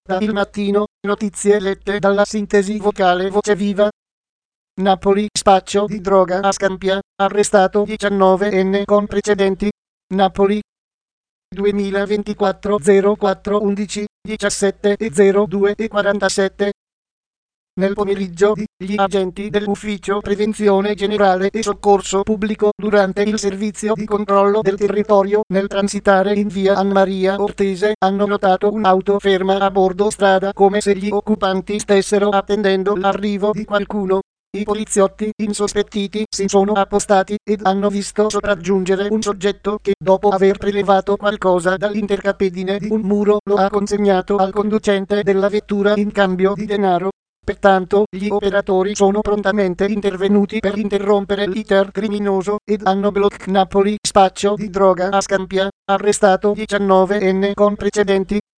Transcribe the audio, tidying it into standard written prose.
Da Il Mattino, notizie lette dalla sintesi vocale Voce Viva. Napoli, spaccio di droga a Scampia, arrestato 19enne con precedenti. Napoli, 2024 04 11 17 02 47. Nel pomeriggio, gli agenti dell'Ufficio Prevenzione Generale e Soccorso Pubblico, durante il servizio di controllo del territorio nel transitare in via Anmaria Ortese, hanno notato un'auto ferma a bordo strada come se gli occupanti stessero attendendo l'arrivo di qualcuno. I poliziotti insospettiti si sono appostati ed hanno visto sopraggiungere un soggetto che, dopo aver prelevato qualcosa dall'intercapedine di un muro, lo ha consegnato al conducente della vettura in cambio di denaro. Pertanto, gli operatori sono prontamente intervenuti per interrompere l'iter criminoso ed hanno bloccato Napoli, spaccio di droga a Scampia, arrestato 19enne con precedenti.